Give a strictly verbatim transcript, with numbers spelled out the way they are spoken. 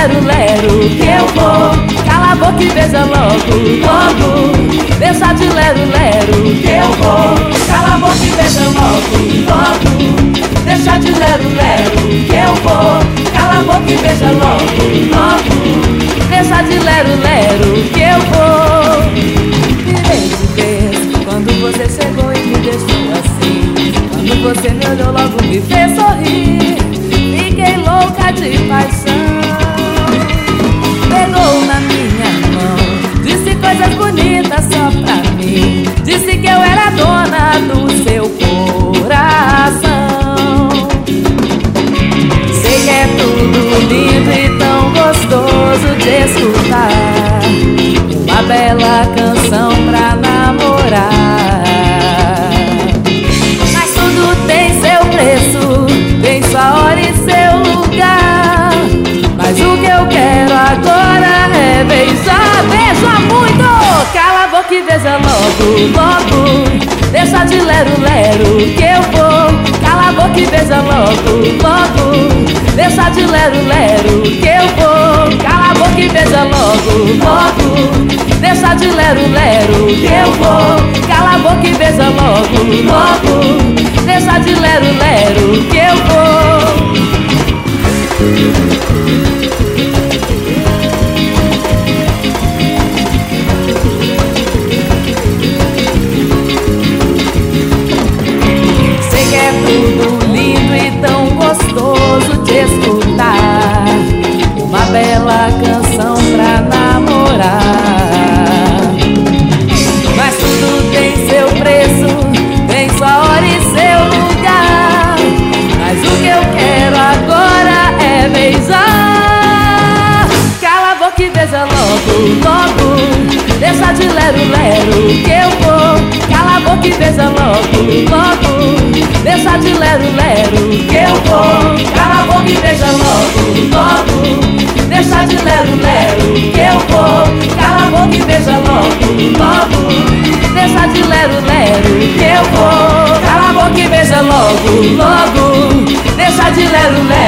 lero-lero que eu vou. Cala a boca e beija logo, logo. Deixa de lero-lero que eu vou. Cala a boca e beija logo, logo. Deixa de lero-lero que eu vou. Cala a boca e beija logo, logo. Deixa de lero-lero que eu vou. Virei de vez quando você chegou e me deixou assim. Quando você me olhou logo me fez sorrir. Fiquei louca de paixão. Pegou na minha mão, disse coisas bonitas só pra mim. Disse que eu era dona do seu coração. Sei que é tudo lindo e tão gostoso de escutar. Uma bela canção pra namorar. Mas tudo tem seu preço, tem sua hora e seu lugar. Mas o que eu quero agora é beijar. Beija muito! Cala a boca e beija logo, logo. Deixa de lero-lero que eu vou. Cala a boca e beija logo, logo. Deixa de lero-lero que eu vou. Cala a boca e beija logo, logo. Deixa de lero-lero que eu vou. Cala a boca e beija logo, logo. Deixa de lero-lero que eu vou. Sei que é tudo lindo e tão gostoso de escutar. Uma bela canção pra namorar. Mas tudo tem seu preço, tem sua hora e seu lugar. Mas o que eu quero agora é beijar. Cala a boca e beija logo, logo. Deixa de lero-lero que eu vou. Cala a boca e beija logo, logo. Deixa de lero-lero que eu vou. Cala a boca e beija logo, logo. Deixa de lero-lero que eu vou. Cala a boca e beija logo, logo. Deixa de lero-lero que eu vou. Cala a boca e beija logo, logo. Deixa de lero-lero.